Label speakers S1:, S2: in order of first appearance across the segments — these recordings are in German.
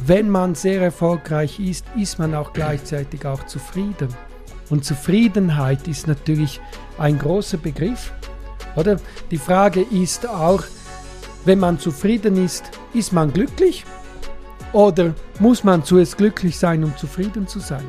S1: wenn man sehr erfolgreich ist, ist man auch gleichzeitig auch zufrieden. Und Zufriedenheit ist natürlich ein großer Begriff, oder? Die Frage ist auch, wenn man zufrieden ist man glücklich? Oder muss man zuerst glücklich sein, um zufrieden zu sein?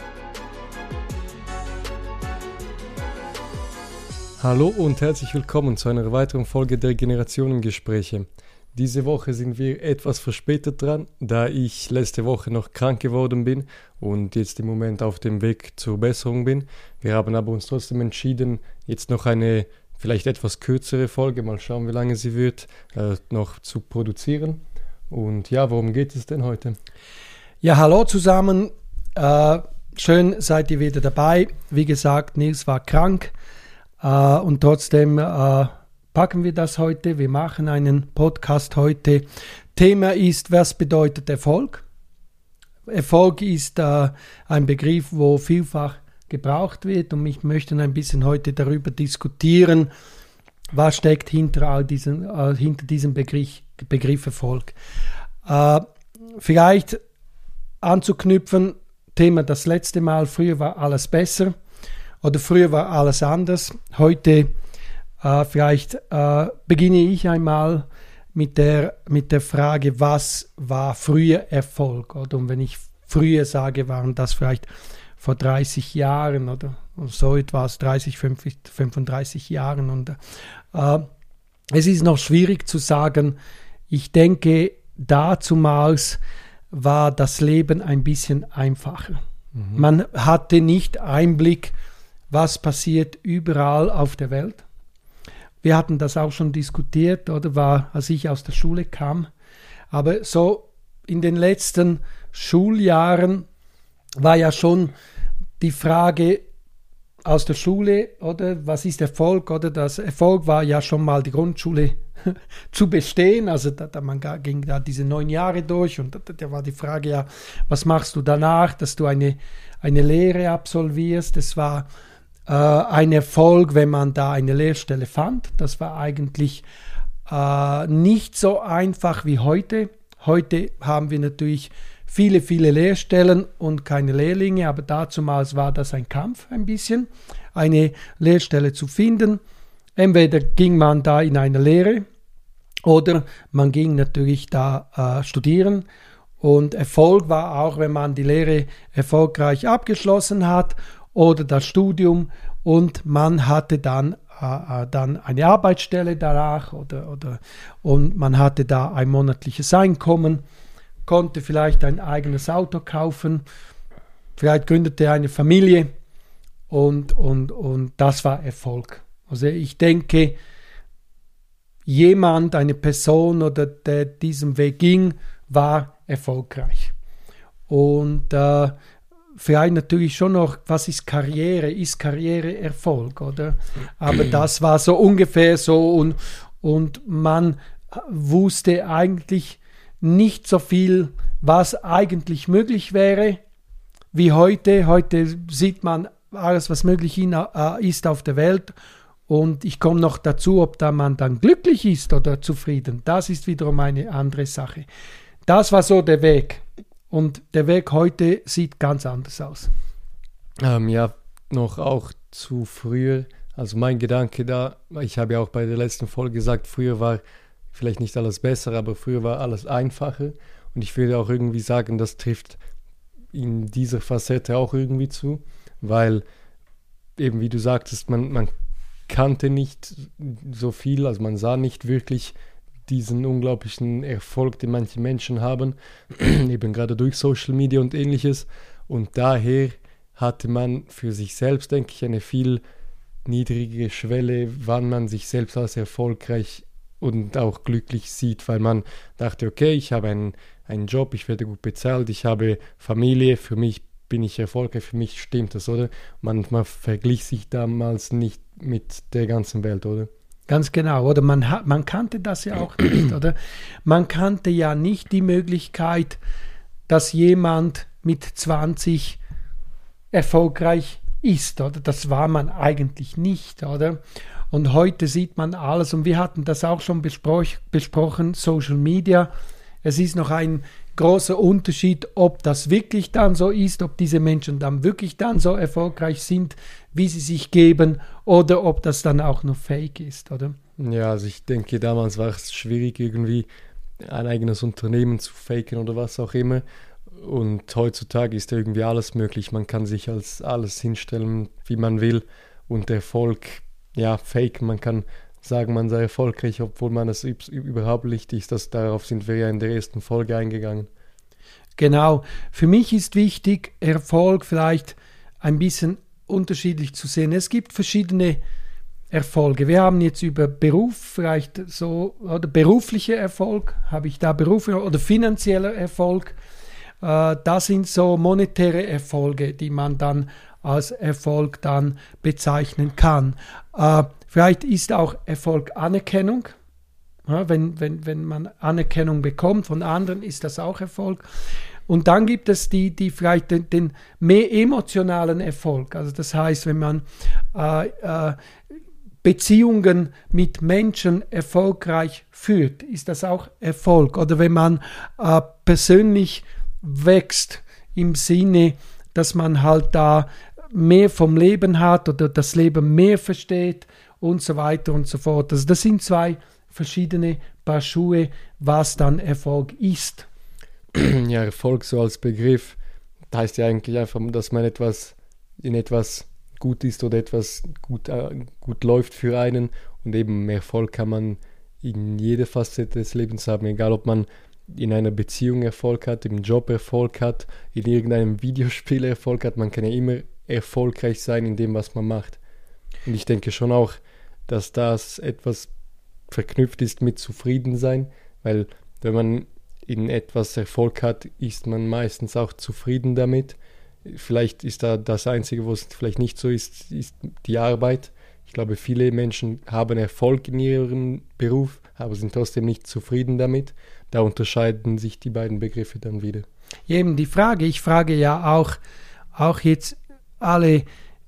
S2: Hallo und herzlich willkommen zu einer weiteren Folge der Generationengespräche. Diese Woche sind wir etwas verspätet dran, da ich letzte Woche noch krank geworden bin und jetzt im Moment auf dem Weg zur Besserung bin. Wir haben aber uns trotzdem entschieden, jetzt noch eine vielleicht etwas kürzere Folge, mal schauen, wie lange sie wird, noch zu produzieren. Und ja, worum geht es denn heute?
S1: Ja, hallo zusammen. Schön seid ihr wieder dabei. Wie gesagt, Nils war krank und trotzdem packen wir das heute. Wir machen einen Podcast heute. Thema ist, was bedeutet Erfolg? Erfolg ist ein Begriff, wo vielfach gebraucht wird und ich möchte ein bisschen heute darüber diskutieren, was steckt hinter diesem Begriff Erfolg. Vielleicht anzuknüpfen, Thema das letzte Mal, früher war alles besser oder früher war alles anders. Heute vielleicht beginne ich einmal mit der Frage, was war früher Erfolg? Oder? Und wenn ich früher sage, waren das vielleicht vor 30 Jahren oder so etwas, 30, 35 Jahren. Und es ist noch schwierig zu sagen. Ich denke, dazumals war das Leben ein bisschen einfacher. Man hatte nicht Einblick, was passiert überall auf der Welt. Wir hatten das auch schon diskutiert, oder als ich aus der Schule kam. Aber so in den letzten Schuljahren war ja schon die Frage aus der Schule, oder was ist Erfolg? Oder das Erfolg war ja schon mal die Grundschule zu bestehen. Also man ging da diese 9 Jahre durch und da war die Frage ja, was machst du danach, dass du eine Lehre absolvierst? Es war ein Erfolg, wenn man da eine Lehrstelle fand. Das war eigentlich nicht so einfach wie heute. Heute haben wir natürlich viele, viele Lehrstellen und keine Lehrlinge, aber dazumals war das ein Kampf ein bisschen, eine Lehrstelle zu finden. Entweder ging man da in eine Lehre oder man ging natürlich da studieren. Und Erfolg war auch, wenn man die Lehre erfolgreich abgeschlossen hat oder das Studium und man hatte dann eine Arbeitsstelle danach und man hatte da ein monatliches Einkommen, konnte vielleicht ein eigenes Auto kaufen, vielleicht gründete eine Familie und das war Erfolg. Also ich denke, eine Person oder der diesen Weg ging, war erfolgreich. Und vielleicht natürlich schon noch, was ist Karriere? Ist Karriere Erfolg, oder? Aber das war so ungefähr so und man wusste eigentlich nicht so viel, was eigentlich möglich wäre, wie heute. Heute sieht man alles, was möglich ist auf der Welt. Und ich komme noch dazu, ob man dann glücklich ist oder zufrieden. Das ist wiederum eine andere Sache. Das war so der Weg. Und der Weg heute sieht ganz anders aus.
S2: Ja, noch auch zu früher. Also mein Gedanke da, ich habe ja auch bei der letzten Folge gesagt, früher war vielleicht nicht alles besser, aber früher war alles einfacher. Und ich würde auch irgendwie sagen, das trifft in dieser Facette auch irgendwie zu, weil eben wie du sagtest, man kannte nicht so viel, also man sah nicht wirklich diesen unglaublichen Erfolg, den manche Menschen haben, eben gerade durch Social Media und ähnliches. Und daher hatte man für sich selbst, denke ich, eine viel niedrigere Schwelle, wann man sich selbst als erfolgreich und auch glücklich sieht, weil man dachte, okay, ich habe einen Job, ich werde gut bezahlt, ich habe Familie, für mich bin ich erfolgreich, für mich stimmt das, oder? Man verglich sich damals nicht mit der ganzen Welt, oder?
S1: Ganz genau, oder? Man kannte das ja auch nicht, oder? Man kannte ja nicht die Möglichkeit, dass jemand mit 20 erfolgreich ist, oder? Das war man eigentlich nicht, oder? Und heute sieht man alles, und wir hatten das auch schon besprochen, Social Media. Es ist noch ein großer Unterschied, ob das wirklich dann so ist, ob diese Menschen dann wirklich dann so erfolgreich sind, wie sie sich geben, oder ob das dann auch nur Fake ist, oder?
S2: Ja, also ich denke, damals war es schwierig, irgendwie ein eigenes Unternehmen zu faken oder was auch immer. Und heutzutage ist irgendwie alles möglich. Man kann sich als alles hinstellen, wie man will. Und Erfolg, ja, fake. Man kann sagen, man sei erfolgreich, obwohl man es überhaupt nicht ist. Darauf sind wir ja in der ersten Folge eingegangen.
S1: Genau. Für mich ist wichtig, Erfolg vielleicht ein bisschen unterschiedlich zu sehen. Es gibt verschiedene Erfolge. Wir haben jetzt über Beruf vielleicht so, oder beruflicher Erfolg, habe ich da Beruf oder finanzieller Erfolg. Das sind so monetäre Erfolge, die man dann als Erfolg dann bezeichnen kann. Vielleicht ist auch Erfolg Anerkennung. Ja, wenn man Anerkennung bekommt von anderen, ist das auch Erfolg. Und dann gibt es die vielleicht den mehr emotionalen Erfolg. Also das heißt, wenn man Beziehungen mit Menschen erfolgreich führt, ist das auch Erfolg. Oder wenn man persönlich wächst im Sinne, dass man halt da mehr vom Leben hat oder das Leben mehr versteht und so weiter und so fort. Also das sind zwei verschiedene Paar Schuhe, was dann Erfolg ist.
S2: Ja, Erfolg so als Begriff, das heißt ja eigentlich einfach, dass man in etwas gut ist oder etwas gut läuft für einen, und eben Erfolg kann man in jeder Facette des Lebens haben, egal ob man in einer Beziehung Erfolg hat, im Job Erfolg hat, in irgendeinem Videospiel Erfolg hat. Man kann ja immer erfolgreich sein in dem, was man macht. Und ich denke schon auch, dass das etwas verknüpft ist mit Zufriedensein, weil wenn man in etwas Erfolg hat, ist man meistens auch zufrieden damit. Vielleicht ist da das Einzige, wo es vielleicht nicht so ist, ist die Arbeit. Ich glaube, viele Menschen haben Erfolg in ihrem Beruf, aber sind trotzdem nicht zufrieden damit. Da unterscheiden sich die beiden Begriffe dann wieder.
S1: Eben die Frage, ich frage ja auch jetzt alle,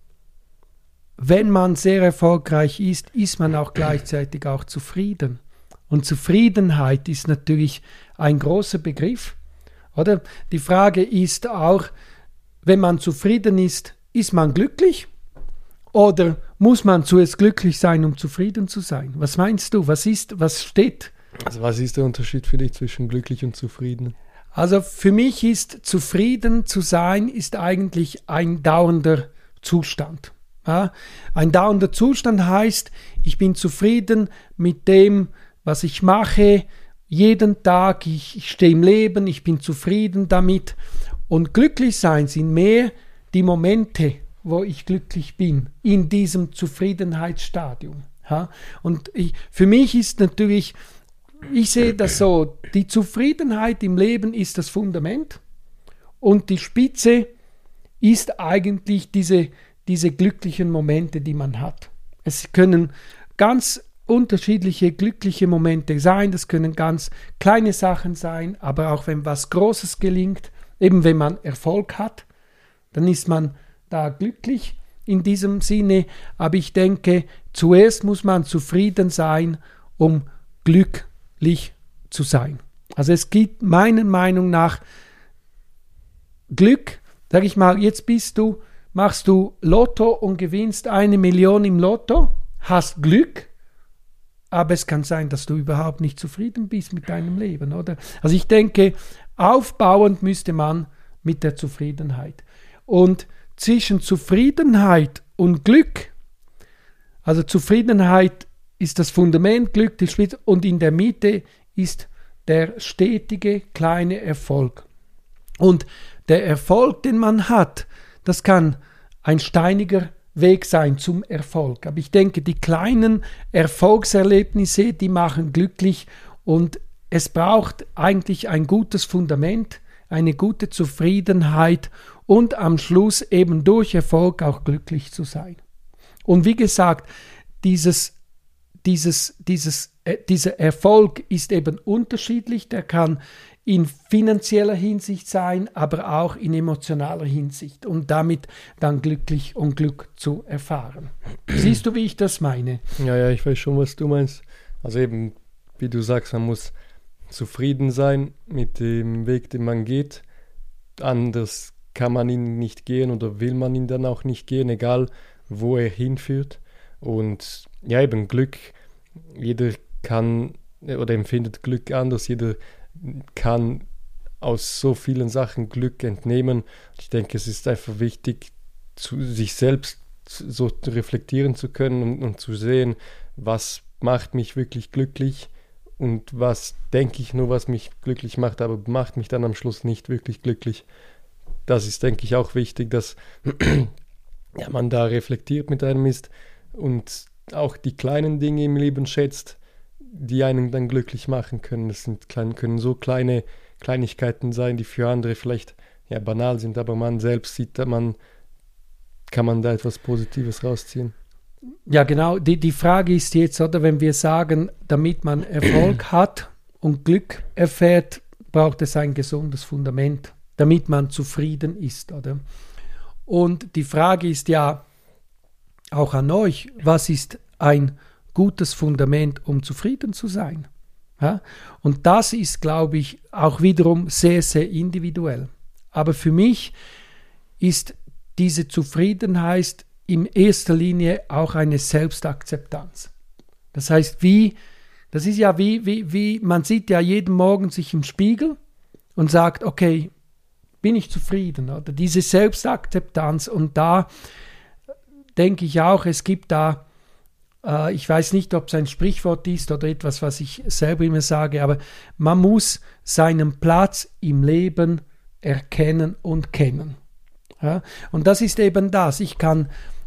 S1: wenn man sehr erfolgreich ist man auch gleichzeitig auch zufrieden. Und Zufriedenheit ist natürlich ein großer Begriff, oder? Die Frage ist auch, wenn man zufrieden ist man glücklich? Oder muss man zuerst glücklich sein, um zufrieden zu sein? Was meinst du? Was steht?
S2: Also was ist der Unterschied für dich zwischen glücklich und zufrieden?
S1: Also für mich ist zufrieden zu sein, ist eigentlich ein dauernder Zustand. Ja? Ein dauernder Zustand heißt, ich bin zufrieden mit dem, was ich mache, jeden Tag, ich stehe im Leben, ich bin zufrieden damit. Und glücklich sein sind mehr die Momente, wo ich glücklich bin, in diesem Zufriedenheitsstadium. Ja? Und für mich ist natürlich, ich sehe das so, die Zufriedenheit im Leben ist das Fundament und die Spitze ist eigentlich diese glücklichen Momente, die man hat. Es können ganz unterschiedliche glückliche Momente sein, das können ganz kleine Sachen sein, aber auch wenn was Großes gelingt, eben wenn man Erfolg hat, dann ist man da glücklich in diesem Sinne. Aber ich denke, zuerst muss man zufrieden sein, um glücklich zu sein. Also es gibt meiner Meinung nach Glück, sag ich mal, jetzt machst du Lotto und gewinnst 1 Million im Lotto, hast Glück, aber es kann sein, dass du überhaupt nicht zufrieden bist mit deinem Leben, oder? Also ich denke, aufbauend müsste man mit der Zufriedenheit. Und zwischen Zufriedenheit und Glück, also Zufriedenheit ist das Fundament, Glück die Spitze, und in der Mitte ist der stetige kleine Erfolg. Und der Erfolg, den man hat, das kann ein steiniger Weg sein zum Erfolg. Aber ich denke, die kleinen Erfolgserlebnisse, die machen glücklich, und es braucht eigentlich ein gutes Fundament, eine gute Zufriedenheit und am Schluss eben durch Erfolg auch glücklich zu sein. Und wie gesagt, dieser Erfolg ist eben unterschiedlich, der kann in finanzieller Hinsicht sein, aber auch in emotionaler Hinsicht, um damit dann glücklich und Glück zu erfahren. Siehst du, wie ich das meine?
S2: Ja, ich weiß schon, was du meinst. Also eben, wie du sagst, man muss zufrieden sein mit dem Weg, den man geht. Anders kann man ihn nicht gehen oder will man ihn dann auch nicht gehen, egal wo er hinführt. Und ja, eben Glück, jeder kann oder empfindet Glück anders, jeder kann aus so vielen Sachen Glück entnehmen. Ich denke, es ist einfach wichtig, sich selbst so reflektieren zu können und zu sehen, was macht mich wirklich glücklich und was denke ich nur, was mich glücklich macht, aber macht mich dann am Schluss nicht wirklich glücklich. Das ist, denke ich, auch wichtig, dass ja, man da reflektiert mit einem ist und auch die kleinen Dinge im Leben schätzt, die einen dann glücklich machen können. Das können so kleine Kleinigkeiten sein, die für andere vielleicht ja, banal sind, aber man selbst sieht, kann man da etwas Positives rausziehen.
S1: Ja, genau. Die Frage ist jetzt, oder, wenn wir sagen, damit man Erfolg hat und Glück erfährt, braucht es ein gesundes Fundament, damit man zufrieden ist, oder? Und die Frage ist ja auch an euch, was ist ein gutes Fundament, um zufrieden zu sein? Ja? Und das ist, glaube ich, auch wiederum sehr, sehr individuell. Aber für mich ist diese Zufriedenheit in erster Linie auch eine Selbstakzeptanz. Das heißt, das ist ja wie, man sieht ja jeden Morgen sich im Spiegel und sagt, okay, bin ich zufrieden? Oder diese Selbstakzeptanz, und da denke ich auch, es gibt da, ich weiß nicht, ob es ein Sprichwort ist oder etwas, was ich selber immer sage, aber man muss seinen Platz im Leben erkennen und kennen. Ja? Und das ist eben das. Ich kann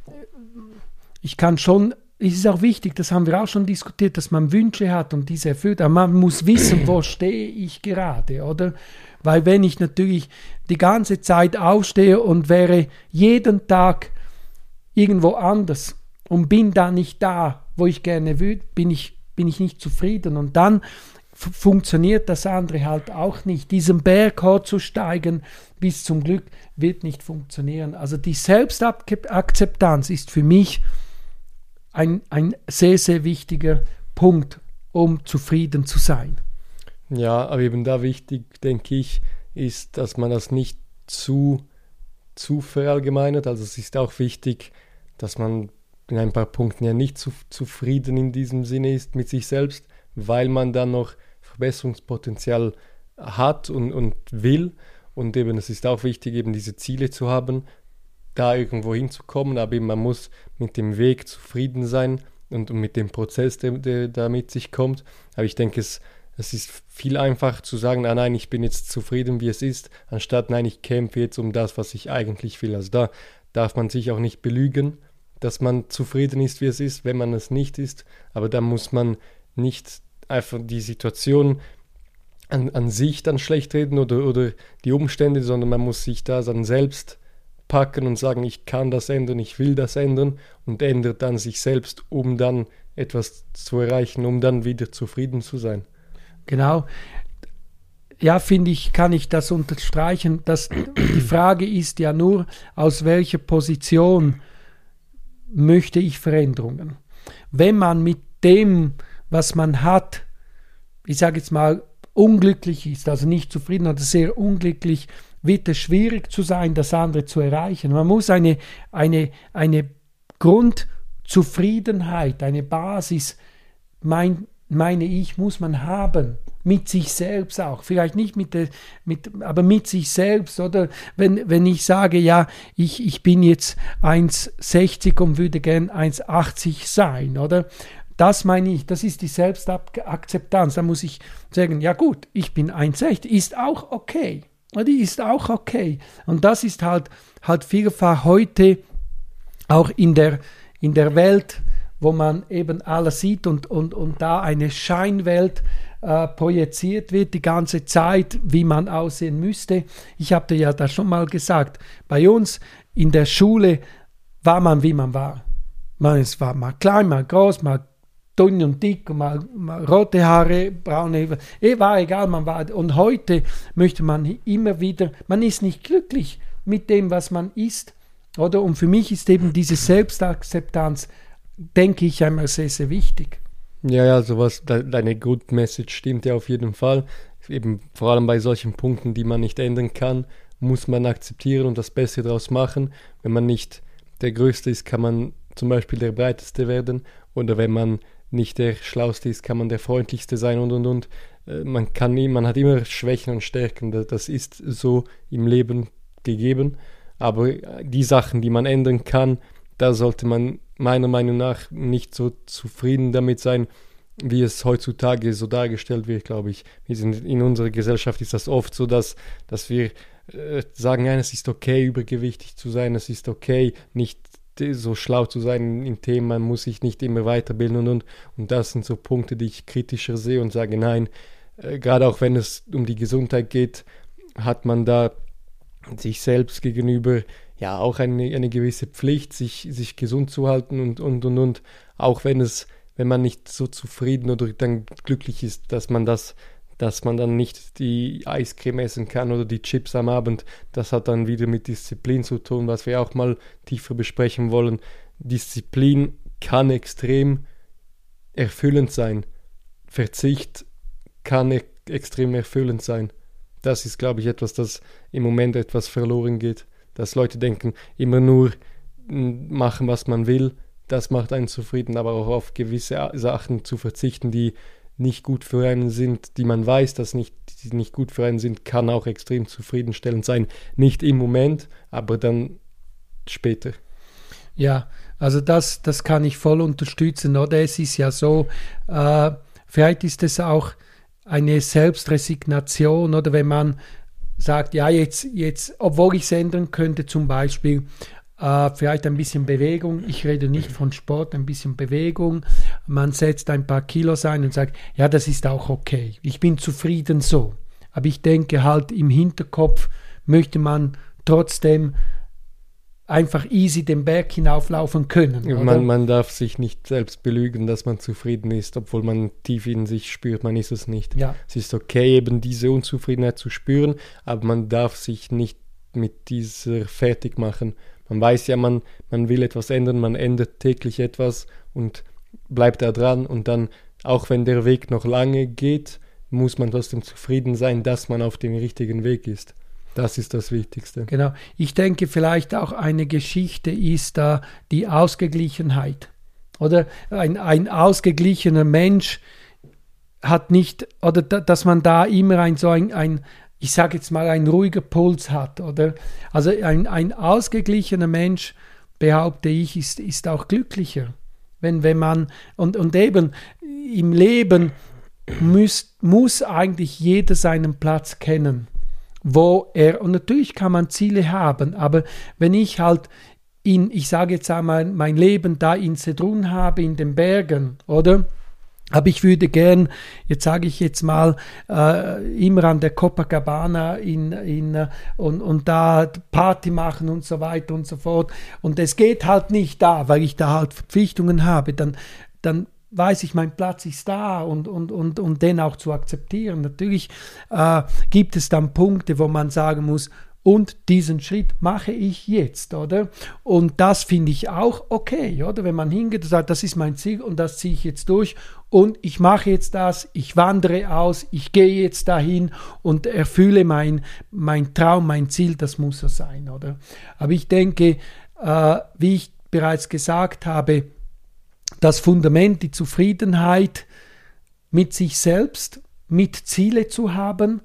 S1: schon, es ist auch wichtig, das haben wir auch schon diskutiert, dass man Wünsche hat und diese erfüllt, aber man muss wissen, wo stehe ich gerade, oder? Weil wenn ich natürlich die ganze Zeit aufstehe und wäre jeden Tag irgendwo anders und bin da nicht da, wo ich gerne würde, bin ich nicht zufrieden. Und dann funktioniert das andere halt auch nicht. Diesen Berg hochzusteigen bis zum Glück wird nicht funktionieren. Also die Selbstakzeptanz ist für mich ein sehr, sehr wichtiger Punkt, um zufrieden zu sein.
S2: Ja, aber eben da wichtig, denke ich, ist, dass man das nicht zu verallgemeinert. Also es ist auch wichtig, dass man in ein paar Punkten ja nicht zufrieden in diesem Sinne ist mit sich selbst, weil man dann noch Verbesserungspotenzial hat und will. Und eben es ist auch wichtig, eben diese Ziele zu haben, da irgendwo hinzukommen, aber eben man muss mit dem Weg zufrieden sein und mit dem Prozess, der da mit sich kommt. Aber ich denke, es ist viel einfacher zu sagen, nein, ich bin jetzt zufrieden, wie es ist, anstatt, nein, ich kämpfe jetzt um das, was ich eigentlich will. Also da darf man sich auch nicht belügen, dass man zufrieden ist, wie es ist, wenn man es nicht ist. Aber da muss man nicht einfach die Situation an sich dann schlecht reden oder die Umstände, sondern man muss sich da dann selbst packen und sagen, ich kann das ändern, ich will das ändern und ändert dann sich selbst, um dann etwas zu erreichen, um dann wieder zufrieden zu sein.
S1: Genau. Ja, finde ich, kann ich das unterstreichen. Die Frage ist ja nur, aus welcher Position möchte ich Veränderungen? Wenn man mit dem, was man hat, ich sage jetzt mal, unglücklich ist, also nicht zufrieden oder sehr unglücklich, wird es schwierig zu sein, das andere zu erreichen. Man muss eine Grundzufriedenheit, eine Basis, meine ich, muss man haben, mit sich selbst auch. Vielleicht nicht aber mit sich selbst, oder? Wenn ich sage, ja, ich bin jetzt 1,60 und würde gern 1,80 sein, oder? Das meine ich, das ist die Selbstakzeptanz. Da muss ich sagen, ja gut, ich bin 1,60, ist auch okay. Die ist auch okay. Und das ist halt vielfach heute auch in der Welt, wo man eben alles sieht und da eine Scheinwelt projiziert wird die ganze Zeit, wie man aussehen müsste. Ich habe dir ja da schon mal gesagt, bei uns in der Schule war man, wie man war. Es war mal klein, mal groß, mal dünn und dick, mal rote Haare, braune, war egal, man war. Und heute möchte man immer wieder, man ist nicht glücklich mit dem, was man ist, oder? Und für mich ist eben diese Selbstakzeptanz, denke ich, einmal sehr, sehr wichtig.
S2: Ja, sowas, deine Grundmessage stimmt ja auf jeden Fall. Eben vor allem bei solchen Punkten, die man nicht ändern kann, muss man akzeptieren und das Beste daraus machen. Wenn man nicht der Größte ist, kann man zum Beispiel der Breiteste werden. Oder wenn man nicht der Schlauste ist, kann man der Freundlichste sein und. Man hat immer Schwächen und Stärken. Das ist so im Leben gegeben. Aber die Sachen, die man ändern kann, da sollte man meiner Meinung nach nicht so zufrieden damit sein, wie es heutzutage so dargestellt wird, glaube ich. In unserer Gesellschaft ist das oft so, dass wir sagen, nein, es ist okay, übergewichtig zu sein, es ist okay, nicht so schlau zu sein im Thema, man muss sich nicht immer weiterbilden und. Und das sind so Punkte, die ich kritischer sehe und sage, nein, gerade auch wenn es um die Gesundheit geht, hat man da sich selbst gegenüber ja auch eine gewisse Pflicht, sich gesund zu halten und. Auch wenn man nicht so zufrieden oder dann glücklich ist, dass man dann nicht die Eiscreme essen kann oder die Chips am Abend, das hat dann wieder mit Disziplin zu tun, was wir auch mal tiefer besprechen wollen. Disziplin kann extrem erfüllend sein. Verzicht kann extrem erfüllend sein. Das ist, glaube ich, etwas, das im Moment etwas verloren geht. Dass Leute denken, immer nur machen, was man will, das macht einen zufrieden, aber auch auf gewisse Sachen zu verzichten, die nicht gut für einen sind, die man weiß, dass die nicht gut für einen sind, kann auch extrem zufriedenstellend sein. Nicht im Moment, aber dann später.
S1: Ja, also das kann ich voll unterstützen, oder? Es ist ja so, vielleicht ist es auch eine Selbstresignation, oder wenn man sagt, ja, jetzt, obwohl ich es ändern könnte, zum Beispiel, vielleicht ein bisschen Bewegung, ich rede nicht von Sport, ein bisschen Bewegung, man setzt ein paar Kilos ein und sagt, ja, das ist auch okay, ich bin zufrieden so. Aber ich denke halt, im Hinterkopf möchte man trotzdem einfach easy den Berg hinauflaufen können.
S2: Man darf sich nicht selbst belügen, dass man zufrieden ist, obwohl man tief in sich spürt, man ist es nicht.
S1: Ja.
S2: Es ist okay, eben diese Unzufriedenheit zu spüren, aber man darf sich nicht mit dieser fertig machen. Man weiß ja, man will etwas ändern, man ändert täglich etwas und bleibt da dran und dann, auch wenn der Weg noch lange geht, muss man trotzdem zufrieden sein, dass man auf dem richtigen Weg ist. Das ist das Wichtigste. Genau.
S1: Ich denke, vielleicht auch eine Geschichte ist da die Ausgeglichenheit. Oder ein ausgeglichener Mensch hat nicht, oder dass man da immer ich sage jetzt mal, ein ruhiger Puls hat, oder? Also ein ausgeglichener Mensch, behaupte ich, ist auch glücklicher. Wenn man, und eben im Leben muss eigentlich jeder seinen Platz kennen, und natürlich kann man Ziele haben, aber wenn ich halt ich sage jetzt einmal, mein Leben da in Sedrun habe, in den Bergen, oder? Aber ich würde gern, jetzt sage ich jetzt mal, immer an der Copacabana und da Party machen und so weiter und so fort. Und es geht halt nicht da, weil ich da halt Verpflichtungen habe. Dann weiß ich, mein Platz ist da und den auch zu akzeptieren. Natürlich gibt es dann Punkte, wo man sagen muss, und diesen Schritt mache ich jetzt, oder? Und das finde ich auch okay, oder? Wenn man hingeht und sagt, das ist mein Ziel und das ziehe ich jetzt durch und ich mache jetzt das, ich wandere aus, ich gehe jetzt dahin und erfülle mein Traum, mein Ziel, das muss so sein, oder? Aber ich denke, wie ich bereits gesagt habe, das Fundament, die Zufriedenheit mit sich selbst, mit Ziele zu haben,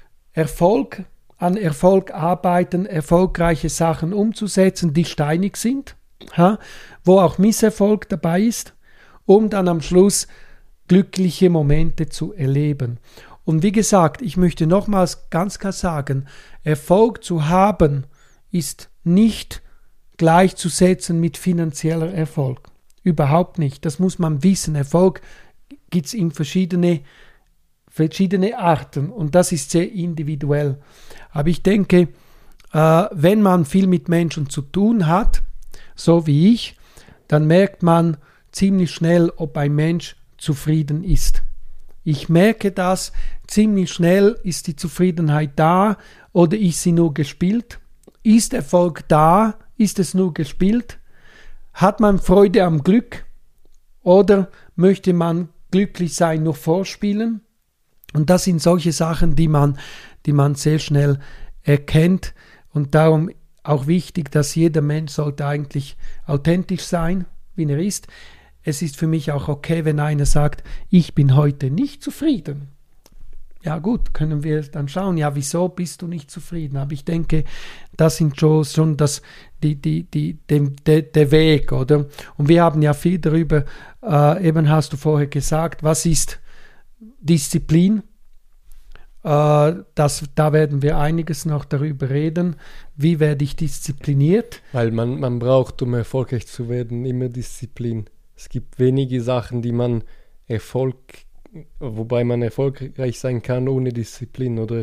S1: an Erfolg arbeiten, erfolgreiche Sachen umzusetzen, die steinig sind, wo auch Misserfolg dabei ist, um dann am Schluss glückliche Momente zu erleben. Und wie gesagt, ich möchte nochmals ganz klar sagen, Erfolg zu haben ist nicht gleichzusetzen mit finanzieller Erfolg. Überhaupt nicht. Das muss man wissen. Erfolg gibt es in verschiedene Arten und das ist sehr individuell. Aber ich denke, wenn man viel mit Menschen zu tun hat, so wie ich, dann merkt man ziemlich schnell, ob ein Mensch zufrieden ist. Ich merke das, ziemlich schnell ist die Zufriedenheit da oder ist sie nur gespielt? Ist Erfolg da? Ist es nur gespielt? Hat man Freude am Glück? Oder möchte man glücklich sein nur vorspielen. Und das sind solche Sachen, die man sehr schnell erkennt. Und darum auch wichtig, dass jeder Mensch sollte eigentlich authentisch sein, wie er ist. Es ist für mich auch okay, wenn einer sagt, ich bin heute nicht zufrieden. Ja gut, können wir dann schauen, ja, wieso bist du nicht zufrieden? Aber ich denke, das sind schon der Weg, oder? Und wir haben ja viel darüber, eben hast du vorher gesagt, was ist Disziplin? Da werden wir einiges noch darüber reden. Wie werde ich diszipliniert?
S2: Weil man braucht, um erfolgreich zu werden, immer Disziplin. Es gibt wenige Sachen, wobei man erfolgreich sein kann ohne Disziplin. Oder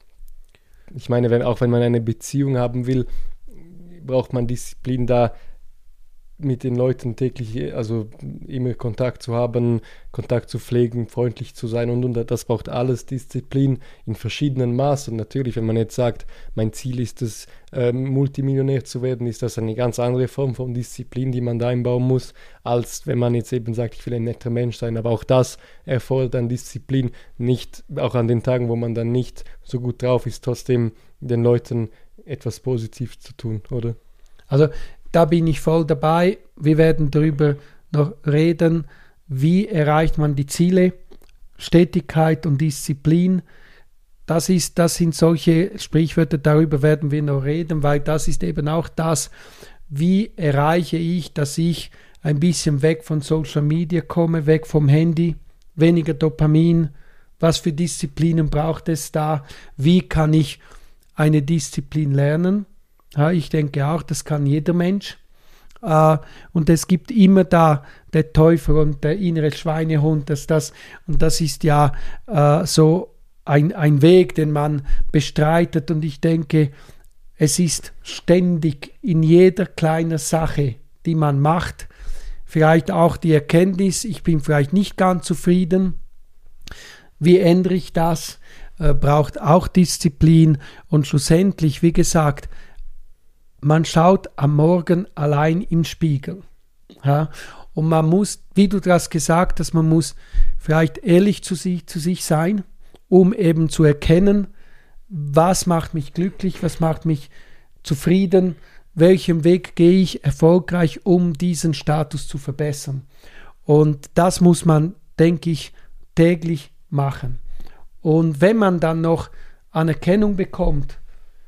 S2: ich meine, wenn man eine Beziehung haben will, braucht man Disziplin, da mit den Leuten täglich, also immer Kontakt zu haben, Kontakt zu pflegen, freundlich zu sein und das braucht alles Disziplin in verschiedenen Maßen. Natürlich, wenn man jetzt sagt, mein Ziel ist es, Multimillionär zu werden, ist das eine ganz andere Form von Disziplin, die man da einbauen muss, als wenn man jetzt eben sagt, ich will ein netter Mensch sein. Aber auch das erfordert dann Disziplin, nicht auch an den Tagen, wo man dann nicht so gut drauf ist, trotzdem den Leuten etwas Positives zu tun, oder?
S1: Also da bin ich voll dabei. Wir werden darüber noch reden, wie erreicht man die Ziele, Stetigkeit und Disziplin. Das sind solche Sprichwörter, darüber werden wir noch reden, weil das ist eben auch das, wie erreiche ich, dass ich ein bisschen weg von Social Media komme, weg vom Handy, weniger Dopamin, was für Disziplinen braucht es da, wie kann ich eine Disziplin lernen. Ja, ich denke auch, das kann jeder Mensch. Und es gibt immer da der Teufel und der innere Schweinehund, und das ist ja so ein Weg, den man bestreitet. Und ich denke, es ist ständig in jeder kleinen Sache, die man macht, vielleicht auch die Erkenntnis, ich bin vielleicht nicht ganz zufrieden. Wie ändere ich das? Braucht auch Disziplin. Und schlussendlich, wie gesagt, man schaut am Morgen allein im Spiegel. Ja? Und man muss, wie du das gesagt hast, man muss vielleicht ehrlich zu sich sein, um eben zu erkennen, was macht mich glücklich, was macht mich zufrieden, welchen Weg gehe ich erfolgreich, um diesen Status zu verbessern. Und das muss man, denke ich, täglich machen. Und wenn man dann noch Anerkennung bekommt,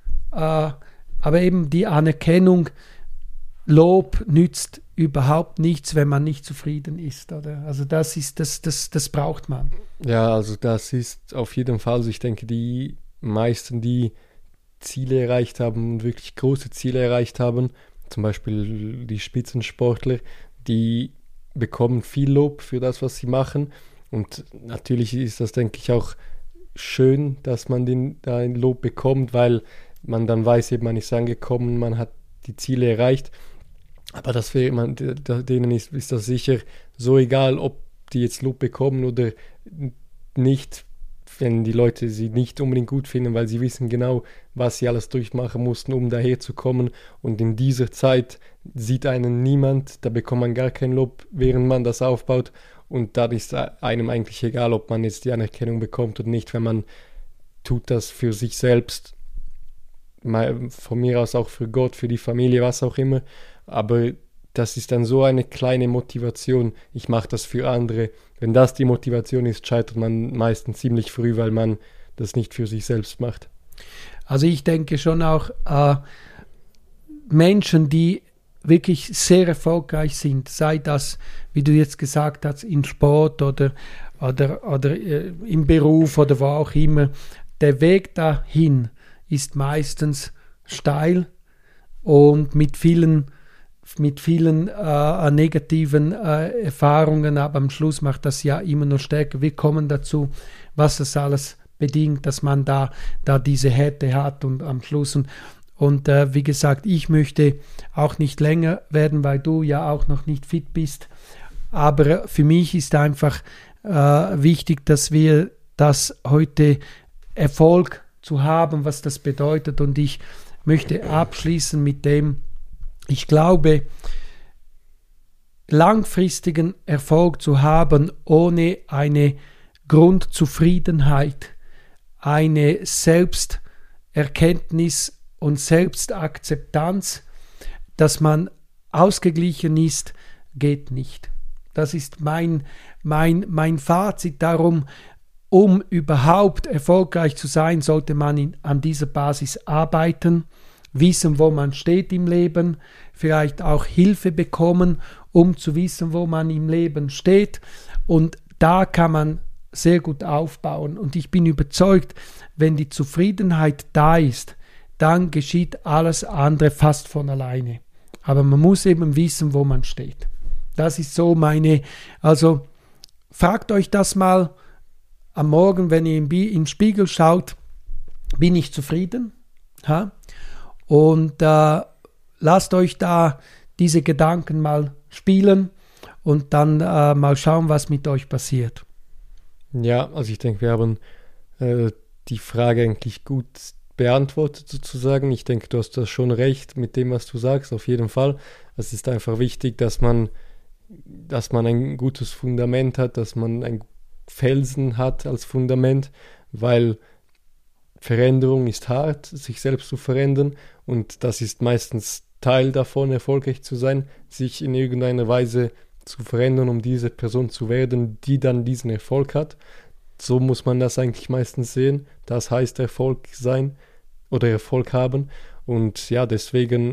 S1: aber eben die Anerkennung, Lob nützt überhaupt nichts, wenn man nicht zufrieden ist, oder? Also das braucht man.
S2: Ja, also das ist auf jeden Fall, also ich denke, die meisten, die Ziele erreicht haben, wirklich große Ziele erreicht haben, zum Beispiel die Spitzensportler, die bekommen viel Lob für das, was sie machen. Und natürlich ist das, denke ich, auch schön, dass man da ein Lob bekommt, weil man dann weiß, eben, man ist angekommen, man hat die Ziele erreicht. Aber denen ist das sicher so egal, ob die jetzt Lob bekommen oder nicht, wenn die Leute sie nicht unbedingt gut finden, weil sie wissen genau, was sie alles durchmachen mussten, um daher zu kommen. Und in dieser Zeit sieht einen niemand, da bekommt man gar kein Lob, während man das aufbaut. Und dann ist einem eigentlich egal, ob man jetzt die Anerkennung bekommt oder nicht, wenn man tut das für sich selbst, von mir aus auch für Gott, für die Familie, was auch immer. Aber das ist dann so eine kleine Motivation. Ich mache das für andere. Wenn das die Motivation ist, scheitert man meistens ziemlich früh, weil man das nicht für sich selbst macht.
S1: Also ich denke schon auch, Menschen, die wirklich sehr erfolgreich sind, sei das, wie du jetzt gesagt hast, in Sport oder im Beruf oder wo auch immer, der Weg dahin ist meistens steil und mit vielen negativen Erfahrungen, aber am Schluss macht das ja immer noch stärker. Wir kommen dazu, was das alles bedingt, dass man da diese Härte hat und am Schluss und wie gesagt, ich möchte auch nicht länger werden, weil du ja auch noch nicht fit bist, aber für mich ist einfach wichtig, dass wir das heute Erfolg zu haben, was das bedeutet, und ich möchte abschließen mit dem, ich glaube, langfristigen Erfolg zu haben, ohne eine Grundzufriedenheit, eine Selbsterkenntnis und Selbstakzeptanz, dass man ausgeglichen ist, geht nicht. Das ist mein Fazit. Darum, um überhaupt erfolgreich zu sein, sollte man an dieser Basis arbeiten, wissen, wo man steht im Leben, vielleicht auch Hilfe bekommen, um zu wissen, wo man im Leben steht. Und da kann man sehr gut aufbauen. Und ich bin überzeugt, wenn die Zufriedenheit da ist, dann geschieht alles andere fast von alleine. Aber man muss eben wissen, wo man steht. Das ist so also fragt euch das mal am Morgen, wenn ihr in den Spiegel schaut, bin ich zufrieden? Ha? Und lasst euch da diese Gedanken mal spielen und dann mal schauen, was mit euch passiert.
S2: Ja, also ich denke, wir haben die Frage eigentlich gut beantwortet sozusagen. Ich denke, du hast das schon recht mit dem, was du sagst, auf jeden Fall. Es ist einfach wichtig, dass man ein gutes Fundament hat, dass man ein Felsen hat als Fundament, weil Veränderung ist hart, sich selbst zu verändern, und das ist meistens Teil davon, erfolgreich zu sein, sich in irgendeiner Weise zu verändern, um diese Person zu werden, die dann diesen Erfolg hat. So muss man das eigentlich meistens sehen. Das heißt Erfolg sein oder Erfolg haben. Und ja, deswegen,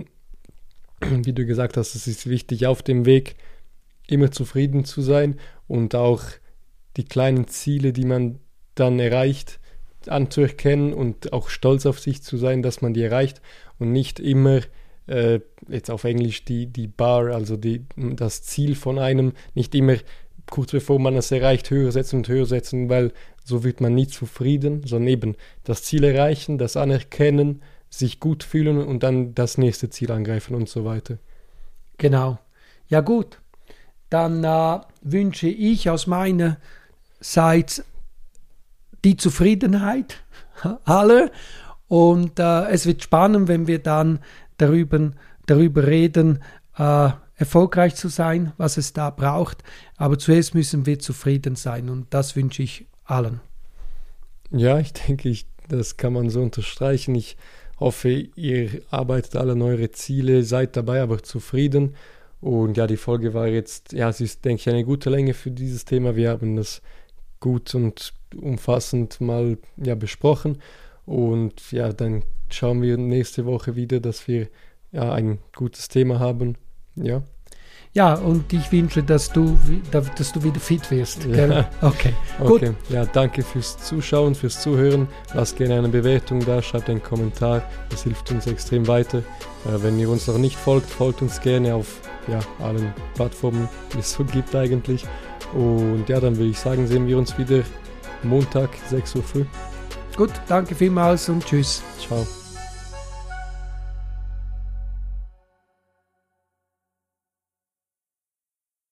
S2: wie du gesagt hast, es ist wichtig, auf dem Weg immer zufrieden zu sein und auch die kleinen Ziele, die man dann erreicht, anzuerkennen und auch stolz auf sich zu sein, dass man die erreicht und nicht immer, jetzt auf Englisch die Bar, also das Ziel von einem, nicht immer kurz bevor man es erreicht, höher setzen, weil so wird man nie zufrieden, sondern eben das Ziel erreichen, das anerkennen, sich gut fühlen und dann das nächste Ziel angreifen und so weiter.
S1: Genau. Ja gut, dann wünsche ich aus meiner Seite die Zufriedenheit, alle. Und es wird spannend, wenn wir dann darüber reden, erfolgreich zu sein, was es da braucht. Aber zuerst müssen wir zufrieden sein und das wünsche ich allen.
S2: Ja, ich denke, das kann man so unterstreichen. Ich hoffe, ihr arbeitet alle an eure Ziele, seid dabei, aber zufrieden. Und ja, die Folge war jetzt, ja, es ist, denke ich, eine gute Länge für dieses Thema. Wir haben das gut und umfassend mal besprochen. Und ja, dann schauen wir nächste Woche wieder, dass wir ein gutes Thema haben. Ja.
S1: Ja, und ich wünsche, dass du wieder fit wirst.
S2: Ja.
S1: Okay, gut.
S2: Ja, danke fürs Zuschauen, fürs Zuhören. Lasst gerne eine Bewertung da, schreibt einen Kommentar. Das hilft uns extrem weiter. Wenn ihr uns noch nicht folgt uns gerne auf allen Plattformen, die es so gibt eigentlich. Und ja, dann würde ich sagen, sehen wir uns wieder Montag, 6 Uhr früh.
S1: Gut, danke vielmals und tschüss.
S2: Ciao.